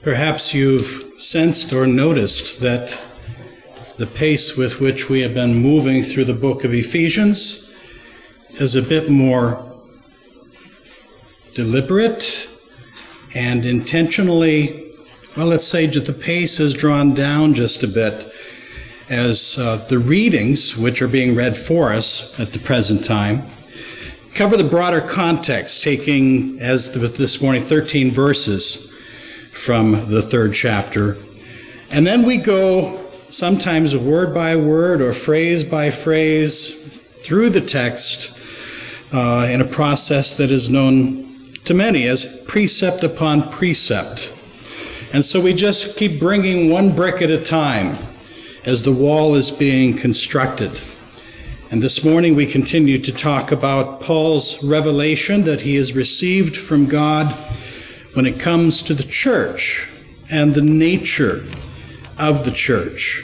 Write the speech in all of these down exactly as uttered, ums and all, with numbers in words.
Perhaps you've sensed or noticed that the pace with which we have been moving through the book of Ephesians is a bit more deliberate and intentionally, well, let's say that the pace is drawn down just a bit as uh, the readings, which are being read for us at the present time, cover the broader context, taking, as this morning, thirteen verses from the third chapter. And then we go sometimes word by word or phrase by phrase through the text uh, in a process that is known to many as precept upon precept. And so we just keep bringing one brick at a time as the wall is being constructed. And this morning we continue to talk about Paul's revelation that he has received from God when it comes to the church and the nature of the church.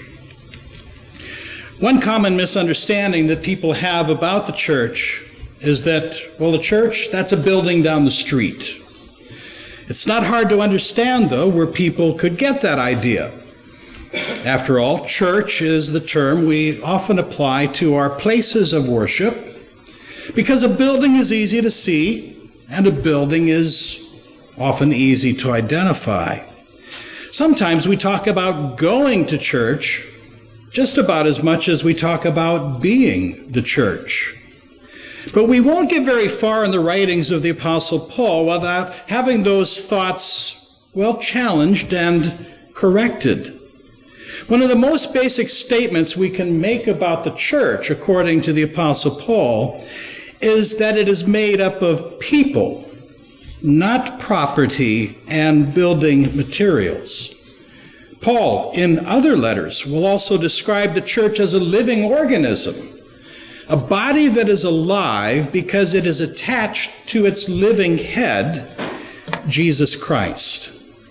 One common misunderstanding that people have about the church is that, well, the church, that's a building down the street. It's not hard to understand, though, where people could get that idea. After all, church is the term we often apply to our places of worship because a building is easy to see and a building is often easy to identify. Sometimes we talk about going to church just about as much as we talk about being the church. But we won't get very far in the writings of the Apostle Paul without having those thoughts, well, challenged and corrected. One of the most basic statements we can make about the church, according to the Apostle Paul, is that it is made up of people, not property and building materials. Paul, in other letters, will also describe the church as a living organism, a body that is alive because it is attached to its living head, Jesus Christ.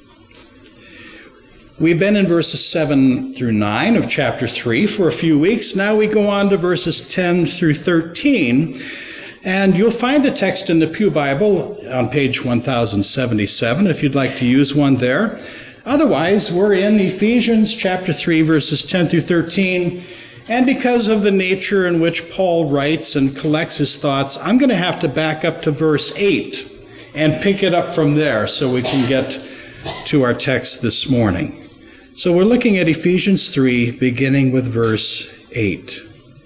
We've been in verses seven through nine of chapter three for a few weeks. Now we go on to verses ten through thirteen. And you'll find the text in the Pew Bible on page one thousand seventy-seven if you'd like to use one there. Otherwise, we're in Ephesians chapter three, verses ten through thirteen. And because of the nature in which Paul writes and collects his thoughts, I'm going to have to back up to verse eight and pick it up from there so we can get to our text this morning. So we're looking at Ephesians three, beginning with verse eight.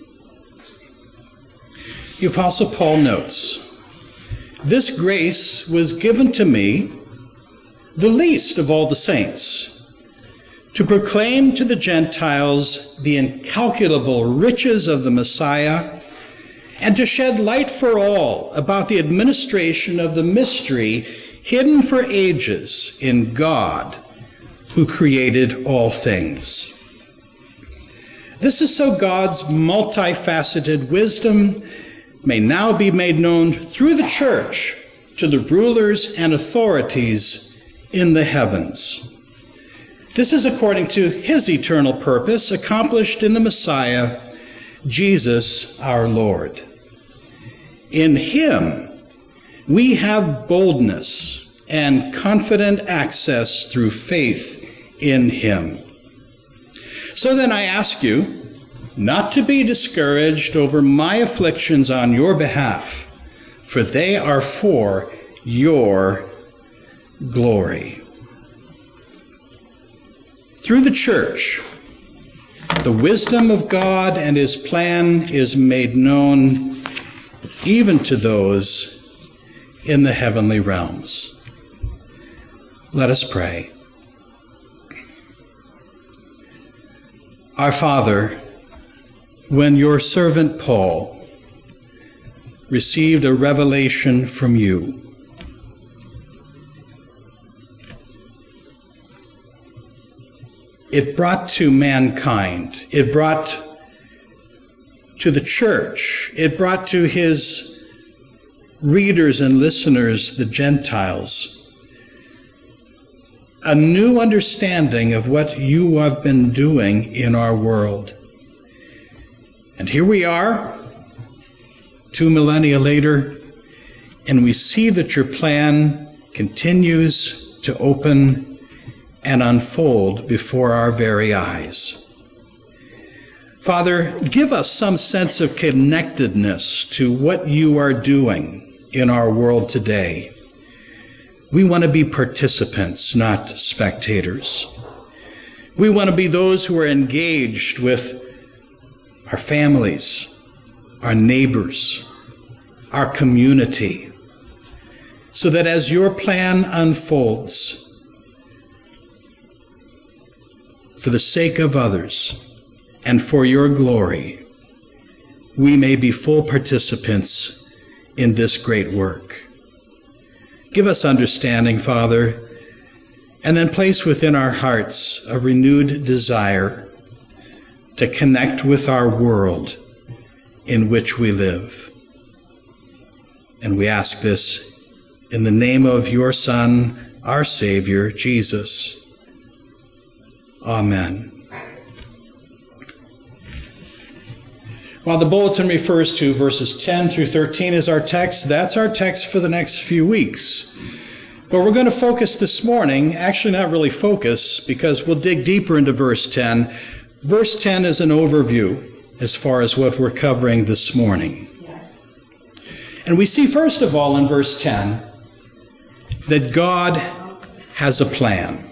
The Apostle Paul notes, "This grace was given to me, the least of all the saints, to proclaim to the Gentiles the incalculable riches of the Messiah, and to shed light for all about the administration of the mystery hidden for ages in God, who created all things. This is so God's multifaceted wisdom may now be made known through the church to the rulers and authorities in the heavens. This is according to his eternal purpose accomplished in the Messiah, Jesus our Lord. In him we have boldness and confident access through faith in him. So then I ask you not to be discouraged over my afflictions on your behalf, for they are for your glory." Through the church, the wisdom of God and his plan is made known even to those in the heavenly realms. Let us pray. Our Father, when your servant Paul received a revelation from you, it brought to mankind, it brought to the church, it brought to his readers and listeners, the Gentiles, a new understanding of what you have been doing in our world. And here we are, two millennia later, and we see that your plan continues to open and unfold before our very eyes. Father, give us some sense of connectedness to what you are doing in our world today. We want to be participants, not spectators. We want to be those who are engaged with our families, our neighbors, our community, so that as your plan unfolds, for the sake of others and for your glory, we may be full participants in this great work. Give us understanding, Father, and then place within our hearts a renewed desire to connect with our world in which we live. And we ask this in the name of your Son, our Savior, Jesus. Amen. While the bulletin refers to verses ten through thirteen as our text, that's our text for the next few weeks. But we're going to focus this morning, actually not really focus, because we'll dig deeper into verse ten. Verse ten is an overview as far as what we're covering this morning. And we see, first of all, in verse ten, that God has a plan.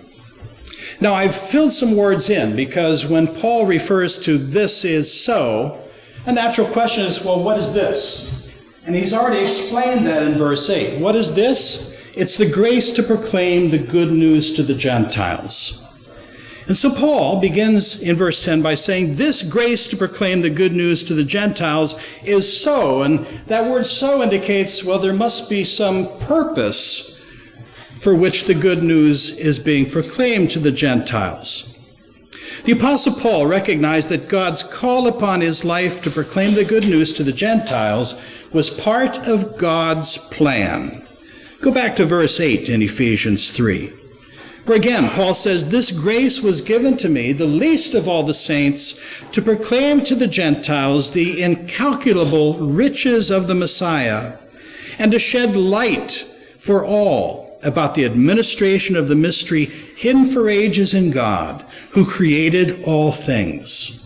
Now, I've filled some words in because when Paul refers to "this is so," a natural question is, well, what is this? And he's already explained that in verse eight. What is this? It's the grace to proclaim the good news to the Gentiles. And so Paul begins in verse ten by saying, this grace to proclaim the good news to the Gentiles is so. And that word "so" indicates, well, there must be some purpose for which the good news is being proclaimed to the Gentiles. The Apostle Paul recognized that God's call upon his life to proclaim the good news to the Gentiles was part of God's plan. Go back to verse eight in Ephesians three, where again Paul says, this grace was given to me, the least of all the saints, to proclaim to the Gentiles the incalculable riches of the Messiah, and to shed light for all about the administration of the mystery hidden for ages in God, who created all things.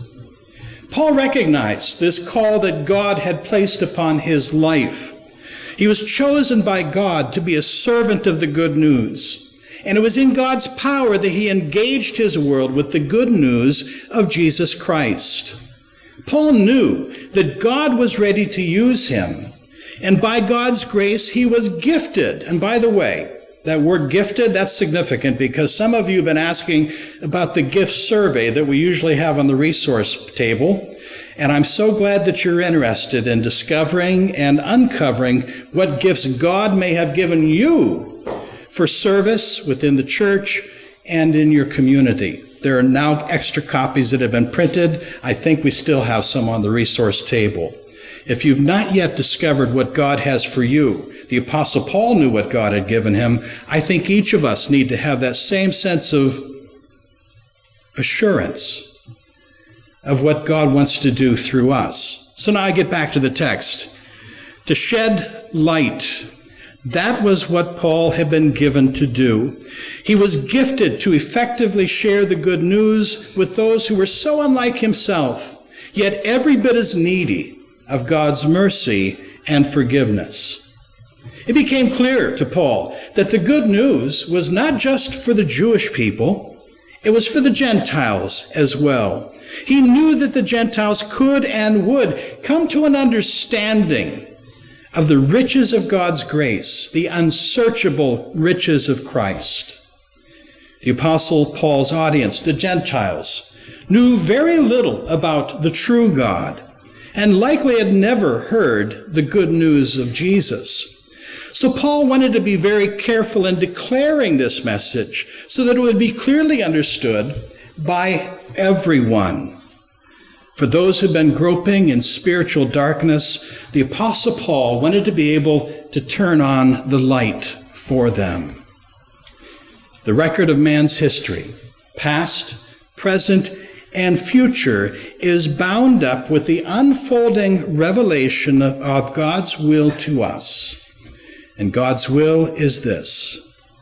Paul recognized this call that God had placed upon his life. He was chosen by God to be a servant of the good news, and it was in God's power that he engaged his world with the good news of Jesus Christ. Paul knew that God was ready to use him, and by God's grace he was gifted. And by the way, that word "gifted," that's significant because some of you have been asking about the gift survey that we usually have on the resource table. And I'm so glad that you're interested in discovering and uncovering what gifts God may have given you for service within the church and in your community. There are now extra copies that have been printed. I think we still have some on the resource table. If you've not yet discovered what God has for you, the Apostle Paul knew what God had given him. I think each of us need to have that same sense of assurance of what God wants to do through us. So now I get back to the text. To shed light. That was what Paul had been given to do. He was gifted to effectively share the good news with those who were so unlike himself, yet every bit as needy of God's mercy and forgiveness. It became clear to Paul that the good news was not just for the Jewish people, it was for the Gentiles as well. He knew that the Gentiles could and would come to an understanding of the riches of God's grace, the unsearchable riches of Christ. The Apostle Paul's audience, the Gentiles, knew very little about the true God and likely had never heard the good news of Jesus. So Paul wanted to be very careful in declaring this message so that it would be clearly understood by everyone. For those who've been groping in spiritual darkness, the Apostle Paul wanted to be able to turn on the light for them. The record of man's history, past, present, and future, is bound up with the unfolding revelation of, of God's will to us. And God's will is this: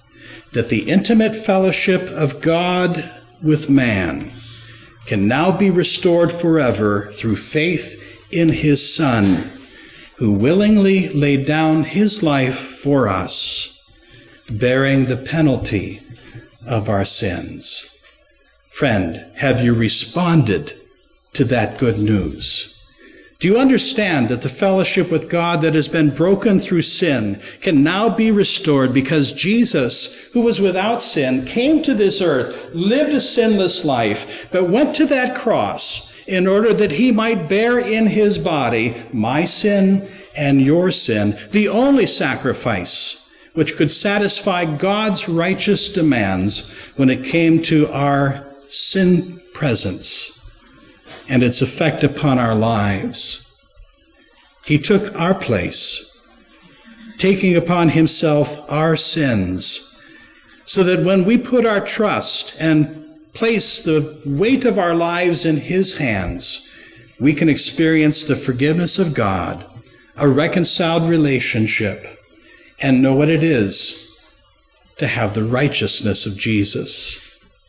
that the intimate fellowship of God with man can now be restored forever through faith in his Son, who willingly laid down his life for us, bearing the penalty of our sins. Friend, have you responded to that good news? Do you understand that the fellowship with God that has been broken through sin can now be restored because Jesus, who was without sin, came to this earth, lived a sinless life, but went to that cross in order that he might bear in his body my sin and your sin, the only sacrifice which could satisfy God's righteous demands when it came to our sin presence and its effect upon our lives. He took our place, taking upon himself our sins, so that when we put our trust and place the weight of our lives in his hands, we can experience the forgiveness of God, a reconciled relationship, and know what it is to have the righteousness of Jesus.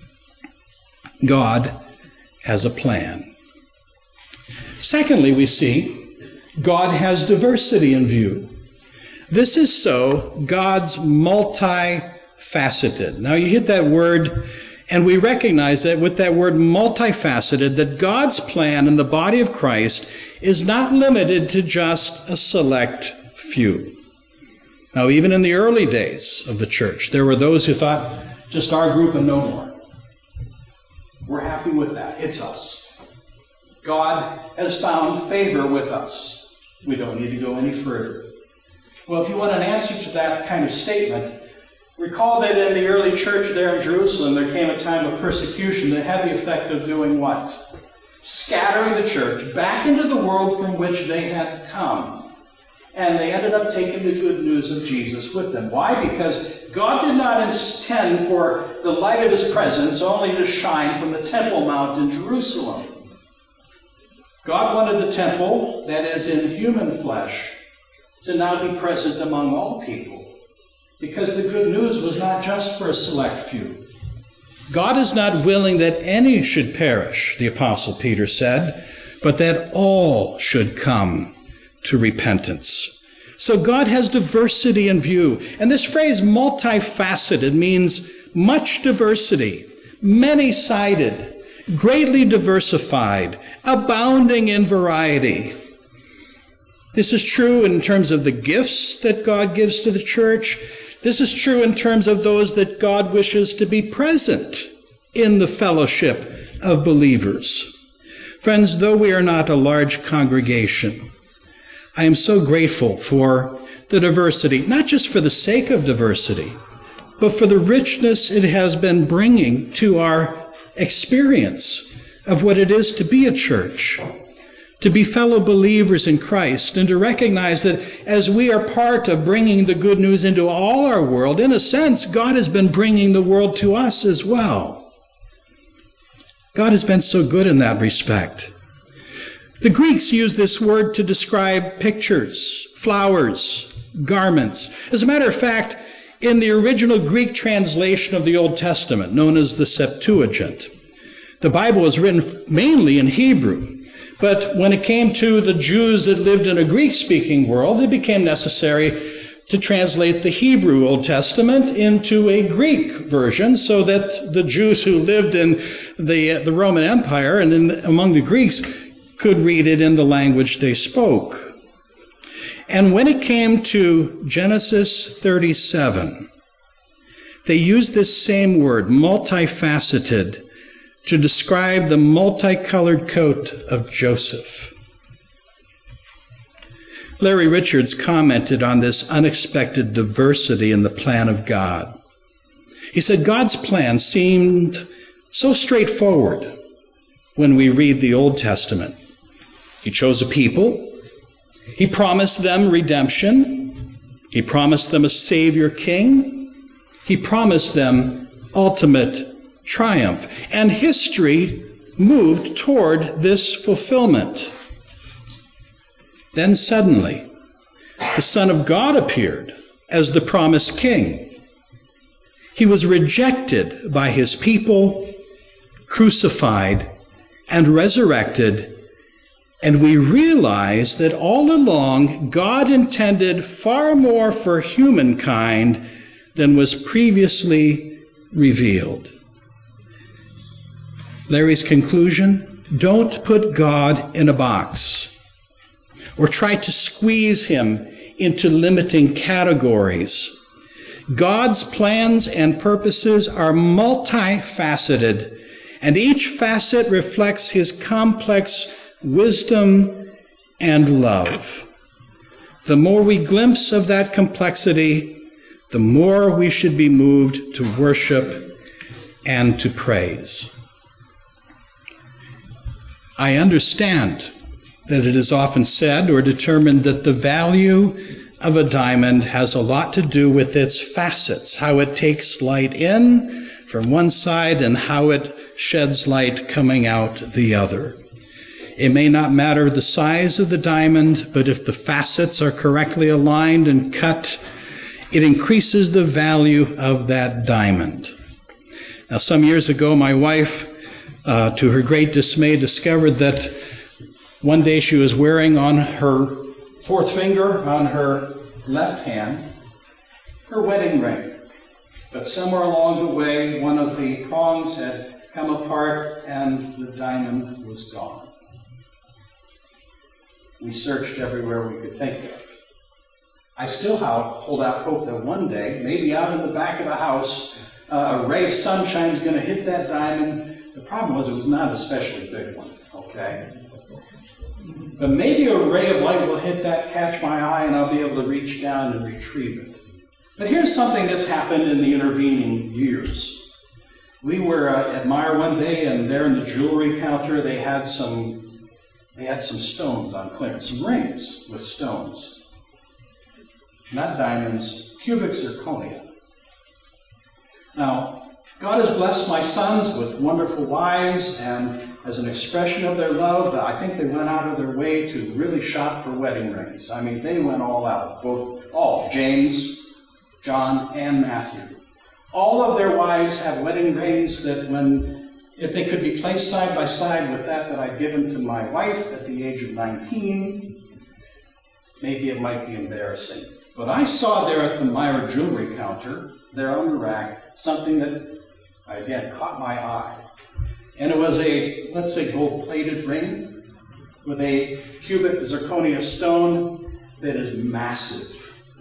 God has a plan. Secondly, we see God has diversity in view. This is so God's multifaceted. Now you hit that word, and we recognize that with that word multifaceted, that God's plan in the body of Christ is not limited to just a select few. Now, even in the early days of the church, there were those who thought, just our group and no more. We're happy with that. It's us. God has found favor with us. We don't need to go any further. Well, if you want an answer to that kind of statement, recall that in the early church there in Jerusalem, there came a time of persecution that had the effect of doing what? Scattering the church back into the world from which they had come. And they ended up taking the good news of Jesus with them. Why? Because God did not intend for the light of his presence only to shine from the Temple Mount in Jerusalem. God wanted the temple, that is in human flesh, to now be present among all people. Because the good news was not just for a select few. God is not willing that any should perish, the Apostle Peter said, but that all should come to repentance. So God has diversity in view. And this phrase multifaceted means much diversity, many-sided, greatly diversified, abounding in variety. This is true in terms of the gifts that God gives to the church. This is true in terms of those that God wishes to be present in the fellowship of believers. Friends, though we are not a large congregation, I am so grateful for the diversity, not just for the sake of diversity, but for the richness it has been bringing to our experience of what it is to be a church, to be fellow believers in Christ, and to recognize that as we are part of bringing the good news into all our world, in a sense, God has been bringing the world to us as well. God has been so good in that respect. The Greeks used this word to describe pictures, flowers, garments. As a matter of fact, in the original Greek translation of the Old Testament, known as the Septuagint, the Bible was written mainly in Hebrew. But when it came to the Jews that lived in a Greek-speaking world, it became necessary to translate the Hebrew Old Testament into a Greek version so that the Jews who lived in the, the Roman Empire and in, among the Greeks could read it in the language they spoke. And when it came to Genesis thirty-seven, they used this same word, multifaceted, to describe the multicolored coat of Joseph. Larry Richards commented on this unexpected diversity in the plan of God. He said, God's plan seemed so straightforward when we read the Old Testament. He chose a people. He promised them redemption. He promised them a Savior King. He promised them ultimate triumph. And history moved toward this fulfillment. Then suddenly, the Son of God appeared as the promised King. He was rejected by his people, crucified, and resurrected. And we realize that all along, God intended far more for humankind than was previously revealed. Larry's conclusion: don't put God in a box or try to squeeze him into limiting categories. God's plans and purposes are multifaceted, and each facet reflects his complex wisdom and love. The more we glimpse of that complexity, the more we should be moved to worship and to praise. I understand that it is often said or determined that the value of a diamond has a lot to do with its facets, how it takes light in from one side and how it sheds light coming out the other. It may not matter the size of the diamond, but if the facets are correctly aligned and cut, it increases the value of that diamond. Now, some years ago, my wife, uh, to her great dismay, discovered that one day she was wearing on her fourth finger on her left hand her wedding ring. But somewhere along the way, one of the prongs had come apart and the diamond was gone. We searched everywhere we could think of. I still hold out hope that one day, maybe out in the back of the house, uh, a ray of sunshine is going to hit that diamond. The problem was it was not an especially big one, okay? But maybe a ray of light will hit that, catch my eye, and I'll be able to reach down and retrieve it. But here's something that's happened in the intervening years. We were uh, at Meijer one day, and there in the jewelry counter, they had some, they had some stones on clearance, some rings with stones. Not diamonds, cubic zirconia. Now, God has blessed my sons with wonderful wives, and as an expression of their love, I think they went out of their way to really shop for wedding rings. I mean, they went all out, both, all, James, John, and Matthew. All of their wives have wedding rings that when, if they could be placed side by side with that that I'd given to my wife at the age of nineteen, maybe it might be embarrassing. But I saw there at the Meijer jewelry counter, there on the rack, something that, again, caught my eye. And it was a, let's say, gold-plated ring with a cubic zirconia stone that is massive.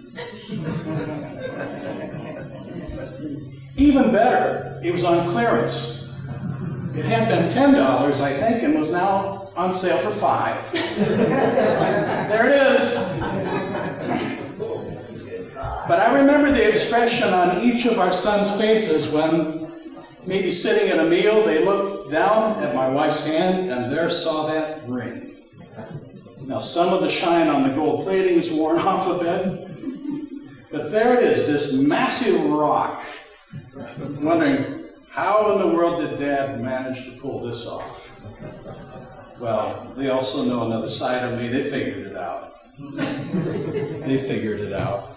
Even better, it was on clearance. It had been ten dollars, I think, and was now on sale for five. There it is. But I remember the expression on each of our sons' faces when, maybe sitting at a meal, they looked down at my wife's hand and there saw that ring. Now, some of the shine on the gold plating is worn off a bit, but there it is, this massive rock. I'm wondering, how in the world did Dad manage to pull this off? Well, they also know another side of me. They figured it out. They figured it out.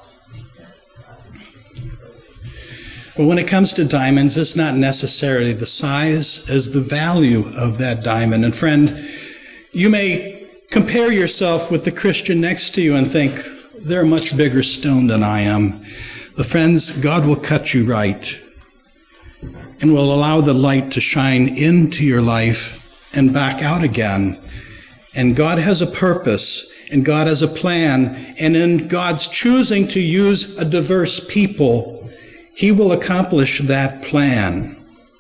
But when it comes to diamonds, it's not necessarily the size as the value of that diamond. And friend, you may compare yourself with the Christian next to you and think, they're a much bigger stone than I am. But friends, God will cut you right and will allow the light to shine into your life and back out again. And God has a purpose, and God has a plan, and in God's choosing to use a diverse people, He will accomplish that plan.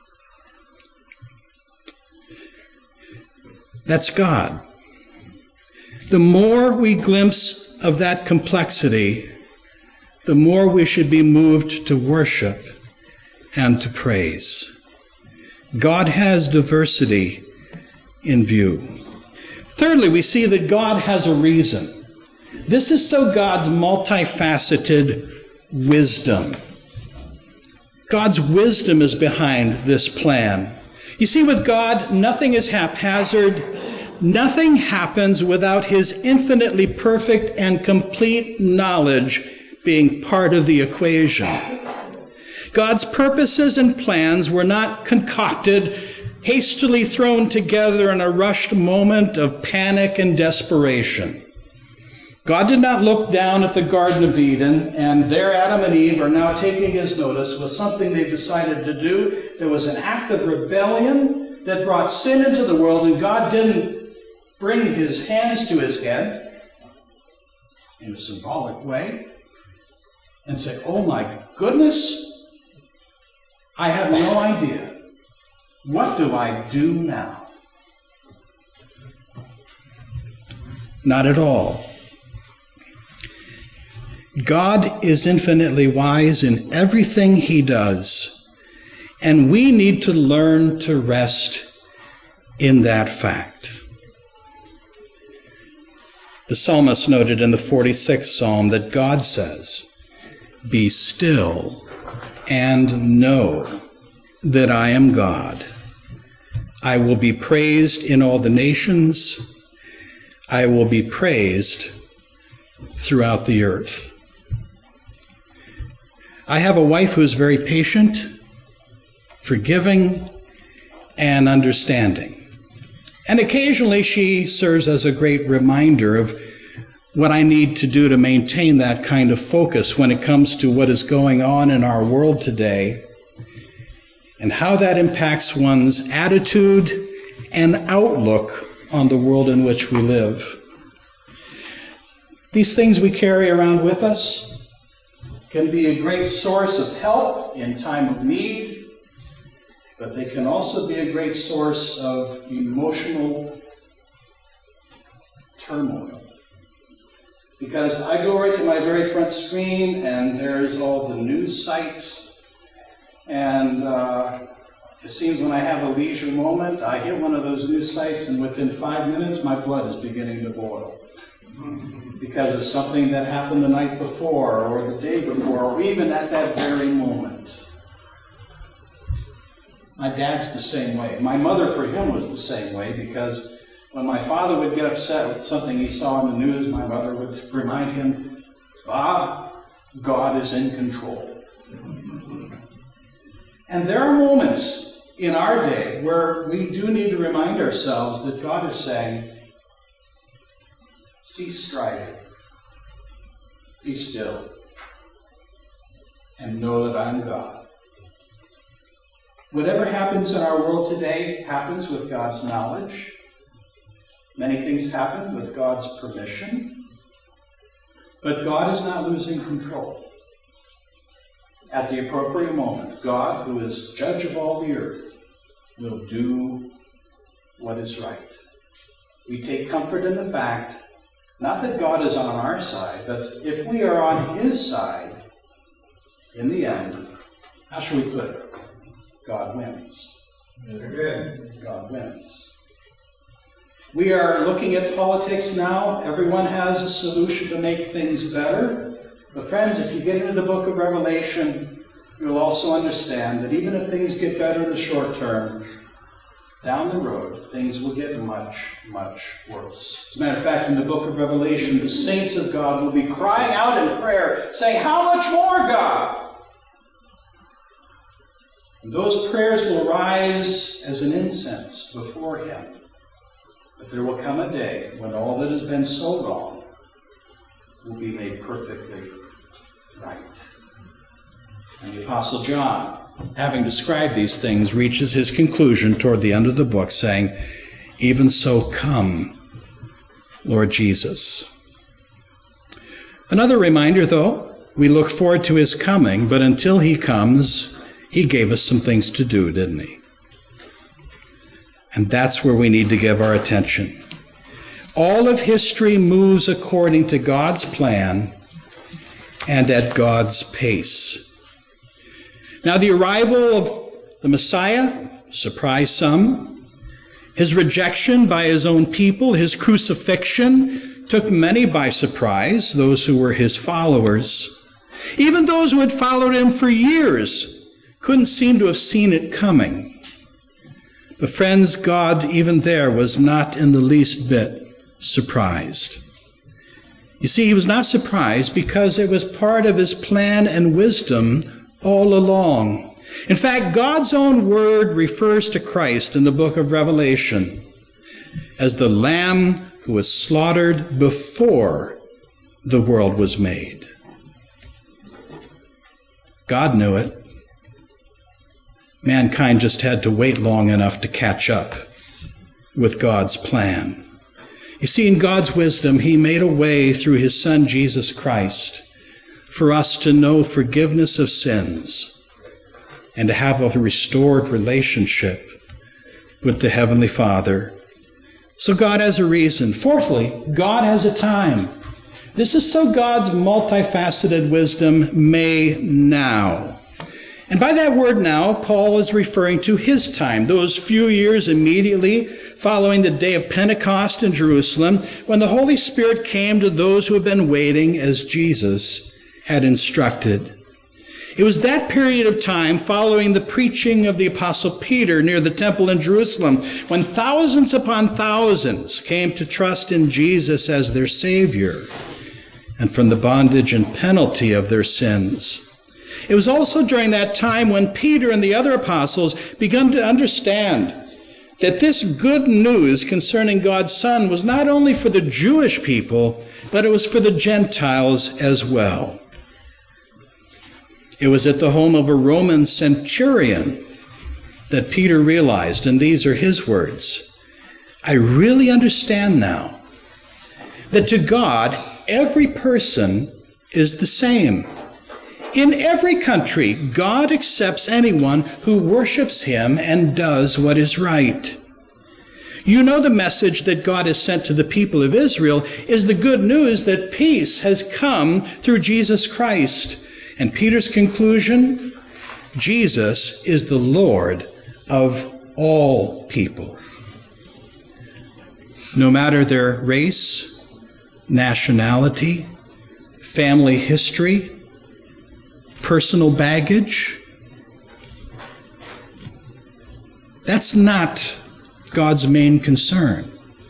That's God. The more we glimpse of that complexity, the more we should be moved to worship and to praise. God has diversity in view. Thirdly, we see that God has a reason. This is so God's multifaceted wisdom. God's wisdom is behind this plan. You see, with God, nothing is haphazard. Nothing happens without His infinitely perfect and complete knowledge being part of the equation. God's purposes and plans were not concocted, hastily thrown together in a rushed moment of panic and desperation. God did not look down at the Garden of Eden, and there Adam and Eve are now taking his notice with something they've decided to do. There was an act of rebellion that brought sin into the world, and God didn't bring his hands to his head in a symbolic way and say, "Oh my goodness, I have no idea. What do I do now?" Not at all. God is infinitely wise in everything he does, and we need to learn to rest in that fact. The psalmist noted in the forty-sixth Psalm that God says, "Be still and know that I am God. I will be praised in all the nations. I will be praised throughout the earth." I have a wife who is very patient, forgiving, and understanding. And occasionally she serves as a great reminder of what I need to do to maintain that kind of focus when it comes to what is going on in our world today and how that impacts one's attitude and outlook on the world in which we live. These things we carry around with us can be a great source of help in time of need, but they can also be a great source of emotional turmoil. Because I go right to my very front screen, and there's all the news sites, and uh, it seems when I have a leisure moment, I hit one of those news sites, and within five minutes, my blood is beginning to boil. Because of something that happened the night before, or the day before, or even at that very moment. My dad's the same way. My mother, for him, was the same way, because when my father would get upset with something he saw in the news, my mother would remind him, "Bob, God is in control." And there are moments in our day where we do need to remind ourselves that God is saying, "Cease striving, be still, and know that I'm God." Whatever happens in our world today happens with God's knowledge. Many things happen with God's permission. But God is not losing control. At the appropriate moment, God, who is judge of all the earth, will do what is right. We take comfort in the fact, not that God is on our side, but if we are on his side, in the end, how shall we put it? God wins. Amen. God wins. We are looking at politics now. Everyone has a solution to make things better. But friends, if you get into the book of Revelation, you'll also understand that even if things get better in the short term, down the road, things will get much, much worse. As a matter of fact, in the book of Revelation, the saints of God will be crying out in prayer, saying, "How much more, God?" And those prayers will rise as an incense before him. But there will come a day when all that has been so wrong will be made perfectly right. And the Apostle John, having described these things, reaches his conclusion toward the end of the book, saying, "Even so, come, Lord Jesus." Another reminder, though, we look forward to his coming, but until he comes, he gave us some things to do, didn't he? And that's where we need to give our attention. All of history moves according to God's plan and at God's pace. Now, the arrival of the Messiah surprised some. His rejection by his own people, his crucifixion, took many by surprise, those who were his followers. Even those who had followed him for years couldn't seem to have seen it coming. But friends, God, even there, was not in the least bit surprised. You see, he was not surprised because it was part of his plan and wisdom all along. In fact, God's own word refers to Christ in the book of Revelation as the Lamb who was slaughtered before the world was made. God knew it. Mankind just had to wait long enough to catch up with God's plan. You see, in God's wisdom, he made a way through his Son, Jesus Christ, for us to know forgiveness of sins and to have a restored relationship with the Heavenly Father. So God has a reason. Fourthly, God has a time. This is so God's multifaceted wisdom may now. And by that word now, Paul is referring to his time, those few years immediately following the day of Pentecost in Jerusalem, when the Holy Spirit came to those who had been waiting as Jesus had instructed. It was that period of time following the preaching of the Apostle Peter near the temple in Jerusalem, when thousands upon thousands came to trust in Jesus as their Savior and from the bondage and penalty of their sins. It was also during that time when Peter and the other apostles began to understand that this good news concerning God's Son was not only for the Jewish people, but it was for the Gentiles as well. It was at the home of a Roman centurion that Peter realized, and these are his words, I really understand now that to God, every person is the same. In every country, God accepts anyone who worships him and does what is right. You know the message that God has sent to the people of Israel is the good news that peace has come through Jesus Christ. And Peter's conclusion, Jesus is the Lord of all people. No matter their race, nationality, family history, personal baggage. That's not God's main concern.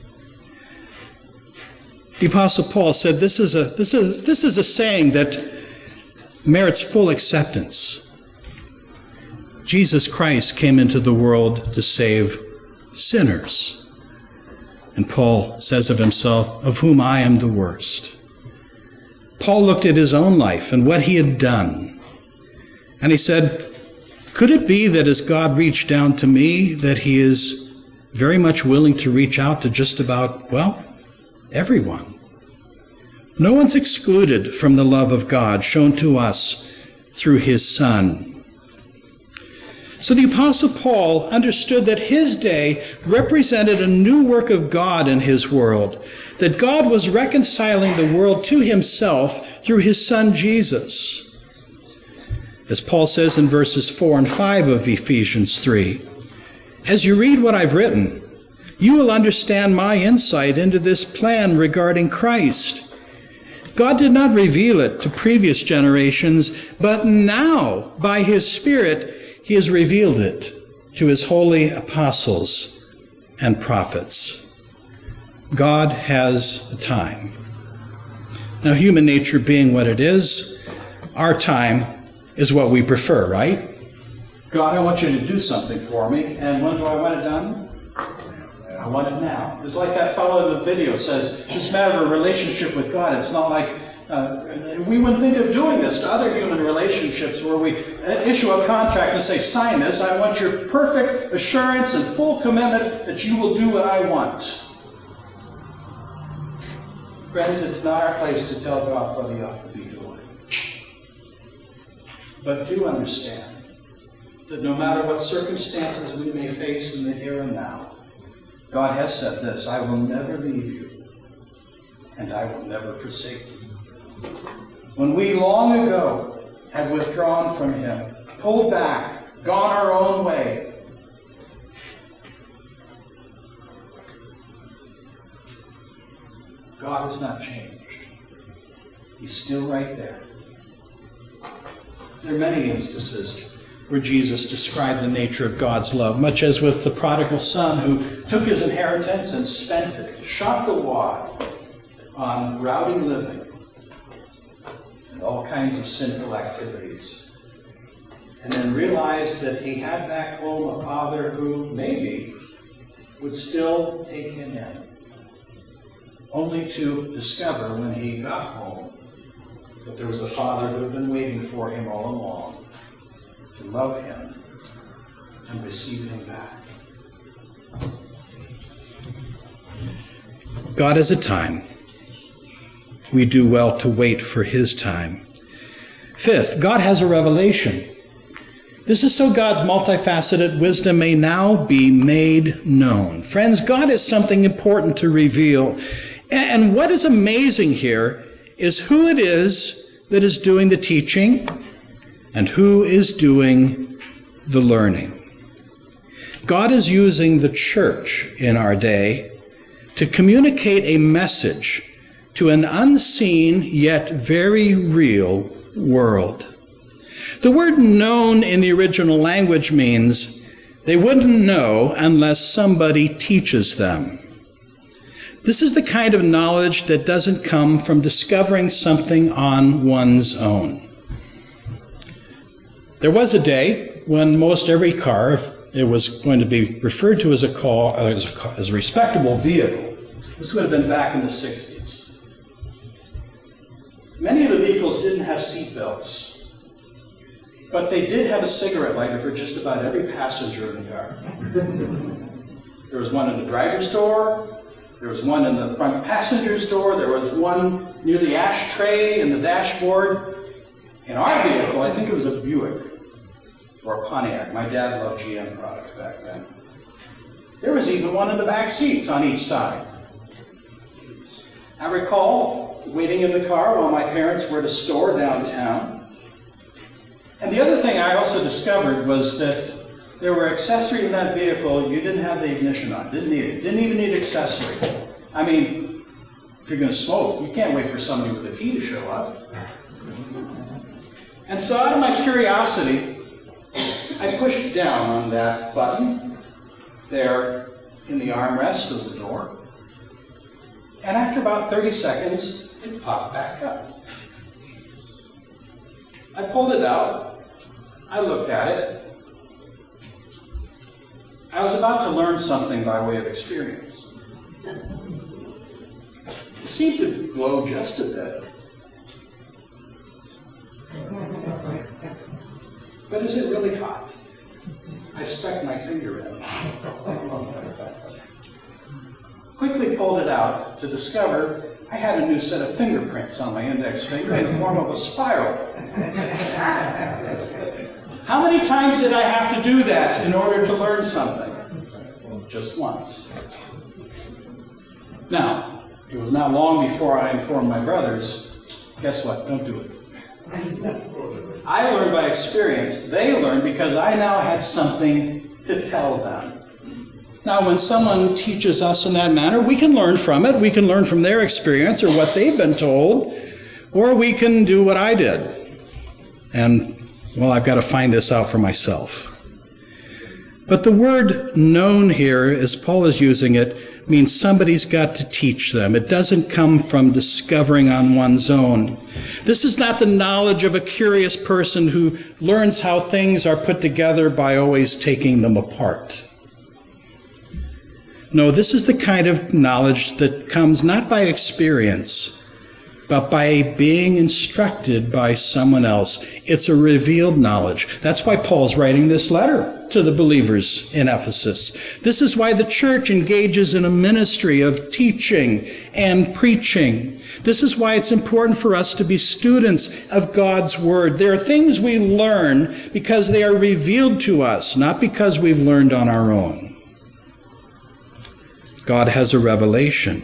The Apostle Paul said this is a, this is, this is a saying that merits full acceptance. Jesus Christ came into the world to save sinners. And Paul says of himself, of whom I am the worst. Paul looked at his own life and what he had done. And he said, could it be that as God reached down to me, that he is very much willing to reach out to just about, well, everyone? No one's excluded from the love of God shown to us through his Son. So the Apostle Paul understood that his day represented a new work of God in his world, that God was reconciling the world to himself through his Son Jesus. As Paul says in verses four and five of Ephesians three, as you read what I've written, you will understand my insight into this plan regarding Christ. God did not reveal it to previous generations, but now, by his Spirit, he has revealed it to his holy apostles and prophets. God has a time. Now, human nature being what it is, our time is what we prefer, right? God, I want you to do something for me, and when do I want it done? I want it now. It's like that fellow in the video says, this matter of a relationship with God, it's not like, uh, we wouldn't think of doing this to other human relationships where we issue a contract and say, sign this, I want your perfect assurance and full commitment that you will do what I want. Friends, it's not our place to tell God what he ought to be doing. But do understand that no matter what circumstances we may face in the here and now, God has said this, I will never leave you, and I will never forsake you. When we long ago had withdrawn from him, pulled back, gone our own way, God has not changed. He's still right there. There are many instances where Jesus described the nature of God's love, much as with the prodigal son who took his inheritance and spent it, shot the wad on rowdy living and all kinds of sinful activities. and then realized that he had back home a father who maybe would still take him in, only to discover when he got home that there was a father who had been waiting for him all along to love him and receive him back. God has a time. We do well to wait for his time. Fifth, God has a revelation. This is so God's multifaceted wisdom may now be made known. Friends, God has something important to reveal. And what is amazing here is who it is that is doing the teaching and who is doing the learning. God is using the church in our day to communicate a message to an unseen yet very real world. The word known in the original language means they wouldn't know unless somebody teaches them. This is the kind of knowledge that doesn't come from discovering something on one's own. There was a day when most every car, if it was going to be referred to as a car, as a, as a respectable vehicle, this would have been back in the sixties. Many of the vehicles didn't have seat belts, but they did have a cigarette lighter for just about every passenger in the car. There was one in the driver's door, there was one in the front passenger's door, there was one near the ashtray in the dashboard. In our vehicle, I think it was a Buick or a Pontiac. My dad loved G M products back then. There was even one in the back seats on each side. I recall waiting in the car while my parents were at a store downtown. And the other thing I also discovered was that there were accessories in that vehicle you didn't have the ignition on. Didn't need it. Didn't even need accessory. I mean, if you're going to smoke, you can't wait for somebody with a key to show up. And so out of my curiosity, I pushed down on that button there in the armrest of the door. And after about thirty seconds, it popped back up. I pulled it out. I looked at it. I was about to learn something by way of experience. It seemed to glow just a bit. But is it really hot? I stuck my finger in. Quickly pulled it out to discover I had a new set of fingerprints on my index finger in the form of a spiral. How many times did I have to do that in order to learn something? Just once. Now, it was not long before I informed my brothers, guess what? Don't do it. I learned by experience. They learned because I now had something to tell them. Now, when someone teaches us in that manner, we can learn from it. We can learn from their experience or what they've been told, or we can do what I did. And, well, I've got to find this out for myself. But the word known here, as Paul is using it, means somebody's got to teach them. It doesn't come from discovering on one's own. This is not the knowledge of a curious person who learns how things are put together by always taking them apart. No, this is the kind of knowledge that comes not by experience, but by being instructed by someone else. It's a revealed knowledge. That's why Paul's writing this letter to the believers in Ephesus. This is why the church engages in a ministry of teaching and preaching. This is why it's important for us to be students of God's Word. There are things we learn because they are revealed to us, not because we've learned on our own. God has a revelation.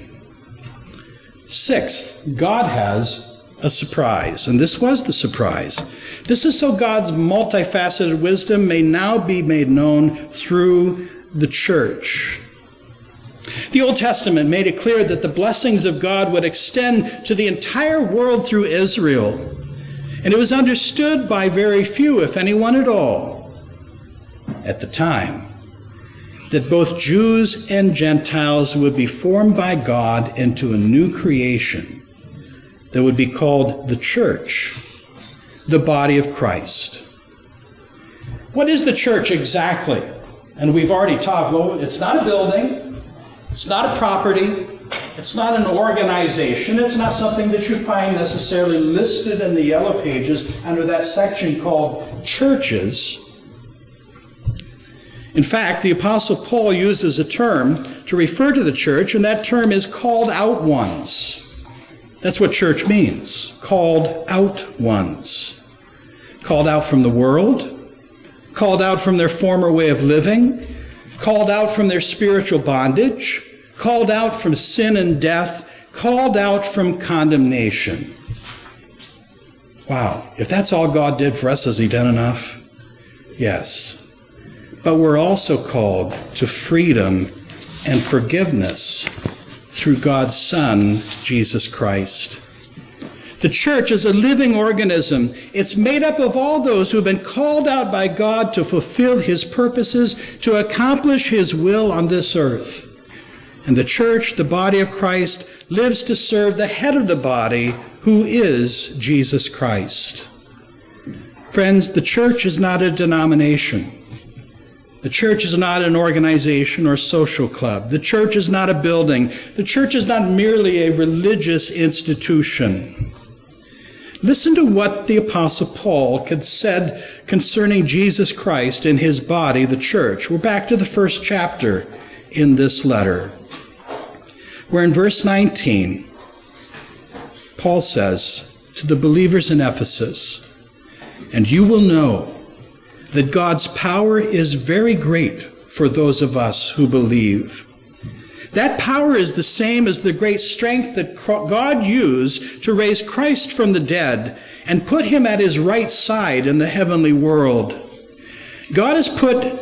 Sixth, God has a surprise. And this was the surprise. This is so God's multifaceted wisdom may now be made known through the church. The Old Testament made it clear that the blessings of God would extend to the entire world through Israel. And it was understood by very few, if anyone at all, at the time, that both Jews and Gentiles would be formed by God into a new creation that would be called the church, the body of Christ. What is the church exactly? And we've already talked, well, it's not a building, it's not a property, it's not an organization, it's not something that you find necessarily listed in the yellow pages under that section called churches. In fact, the Apostle Paul uses a term to refer to the church, and that term is called out ones. That's what church means, called out ones. Called out from the world, called out from their former way of living, called out from their spiritual bondage, called out from sin and death, called out from condemnation. Wow, if that's all God did for us, has He done enough? Yes. But we're also called to freedom and forgiveness through God's Son, Jesus Christ. The church is a living organism. It's made up of all those who have been called out by God to fulfill His purposes, to accomplish His will on this earth. And the church, the body of Christ, lives to serve the head of the body, who is Jesus Christ. Friends, the church is not a denomination. The church is not an organization or social club. The church is not a building. The church is not merely a religious institution. Listen to what the Apostle Paul had said concerning Jesus Christ and His body, the church. We're back to the first chapter in this letter. Where in verse nineteen, Paul says to the believers in Ephesus, "And you will know that God's power is very great for those of us who believe." That power is the same as the great strength that God used to raise Christ from the dead and put Him at His right side in the heavenly world. God has put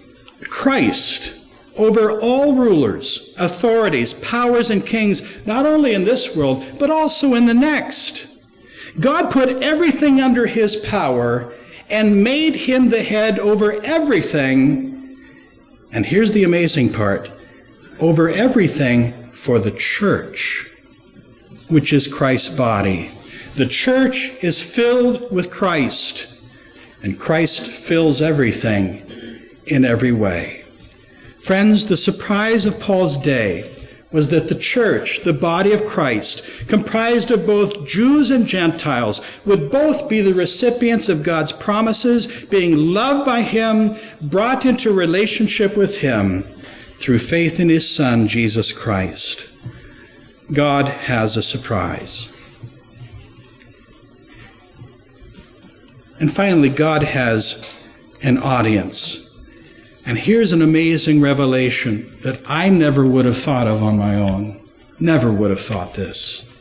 Christ over all rulers, authorities, powers, and kings, not only in this world, but also in the next. God put everything under His power and made Him the head over everything. And here's the amazing part: over everything for the church, which is Christ's body. The church is filled with Christ, and Christ fills everything in every way. Friends, the surprise of Paul's day was that the church, the body of Christ, comprised of both Jews and Gentiles, would both be the recipients of God's promises, being loved by Him, brought into relationship with Him through faith in His Son, Jesus Christ. God has a surprise. And finally, God has an audience. And here's an amazing revelation that I never would have thought of on my own. Never would have thought this.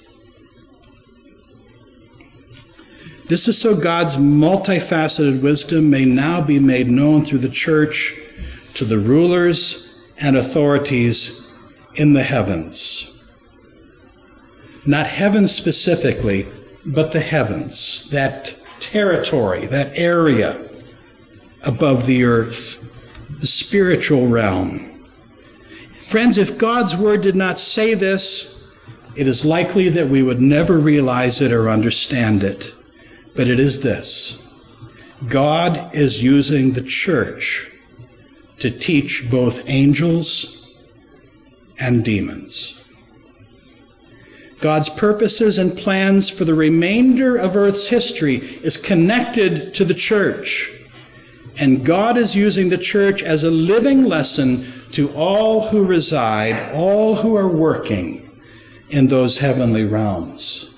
This is so God's multifaceted wisdom may now be made known through the church to the rulers and authorities in the heavens. Not heaven specifically, but the heavens, that territory, that area above the earth, the spiritual realm. Friends, if God's word did not say this, it is likely that we would never realize it or understand it. But it is this: God is using the church to teach both angels and demons. God's purposes and plans for the remainder of earth's history is connected to the church. And God is using the church as a living lesson to all who reside, all who are working in those heavenly realms.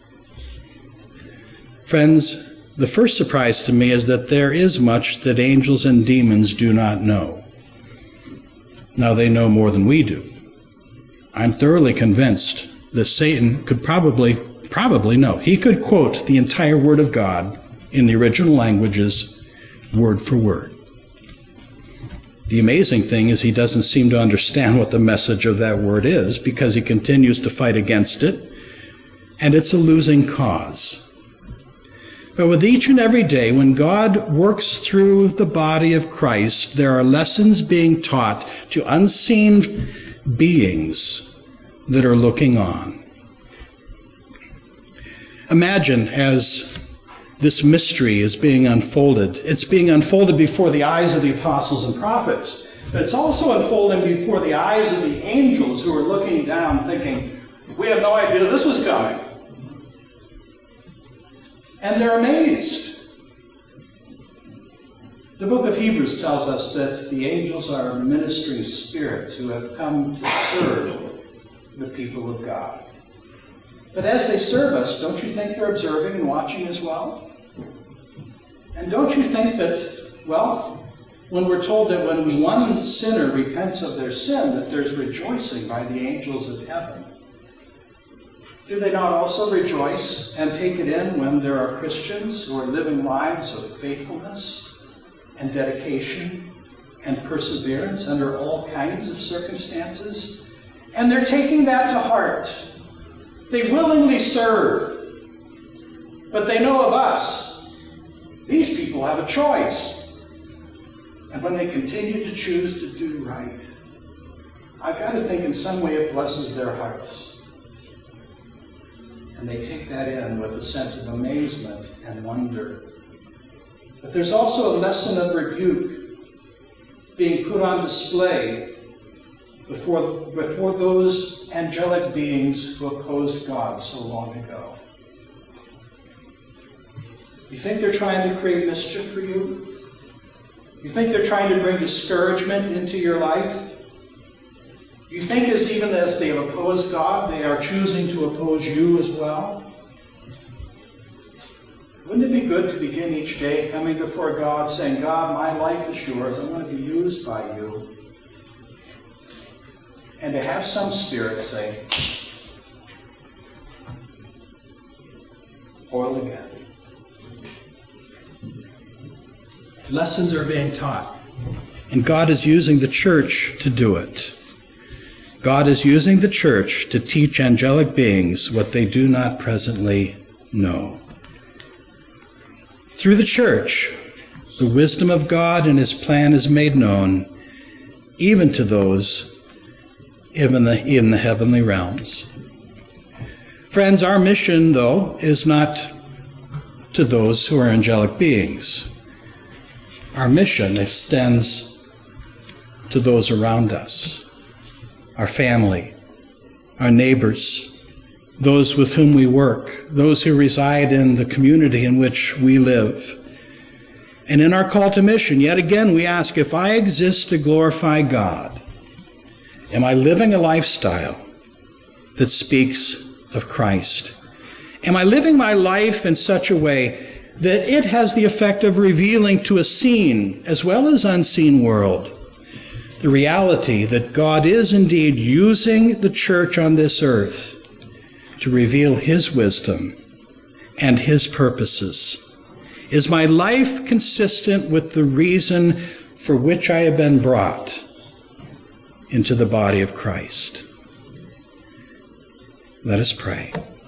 Friends, the first surprise to me is that there is much that angels and demons do not know. Now they know more than we do. I'm thoroughly convinced that Satan could probably, probably know. He could quote the entire Word of God in the original languages, word for word. The amazing thing is he doesn't seem to understand what the message of that word is, because he continues to fight against it, and it's a losing cause. But with each and every day, when God works through the body of Christ, there are lessons being taught to unseen beings that are looking on. Imagine as this mystery is being unfolded. It's being unfolded before the eyes of the apostles and prophets, but it's also unfolding before the eyes of the angels who are looking down thinking, we have no idea this was coming. And they're amazed. The book of Hebrews tells us that the angels are ministering spirits who have come to serve the people of God. But as they serve us, don't you think they're observing and watching as well? And don't you think that, well, when we're told that when one sinner repents of their sin, that there's rejoicing by the angels of heaven, do they not also rejoice and take it in when there are Christians who are living lives of faithfulness and dedication and perseverance under all kinds of circumstances? And they're taking that to heart. They willingly serve. But they know of us. These people have a choice. And when they continue to choose to do right, I've got to think in some way it blesses their hearts. And they take that in with a sense of amazement and wonder. But there's also a lesson of rebuke being put on display before, before those angelic beings who opposed God so long ago. You think they're trying to create mischief for you? You think they're trying to bring discouragement into your life? You think as even as they have opposed God, they are choosing to oppose you as well? Wouldn't it be good to begin each day coming before God saying, God, my life is yours. I want to be used by you. And to have some spirit say, oil again. Lessons are being taught. And God is using the church to do it. God is using the church to teach angelic beings what they do not presently know. Through the church, the wisdom of God and his plan is made known, even to those in the, in the heavenly realms. Friends, our mission, though, is not to those who are angelic beings. Our mission extends to those around us, our family, our neighbors, those with whom we work, those who reside in the community in which we live. And in our call to mission, yet again we ask, if I exist to glorify God, am I living a lifestyle that speaks of Christ? Am I living my life in such a way that it has the effect of revealing to a seen as well as unseen world the reality that God is indeed using the church on this earth to reveal his wisdom and his purposes? Is my life consistent with the reason for which I have been brought into the body of Christ? Let us pray.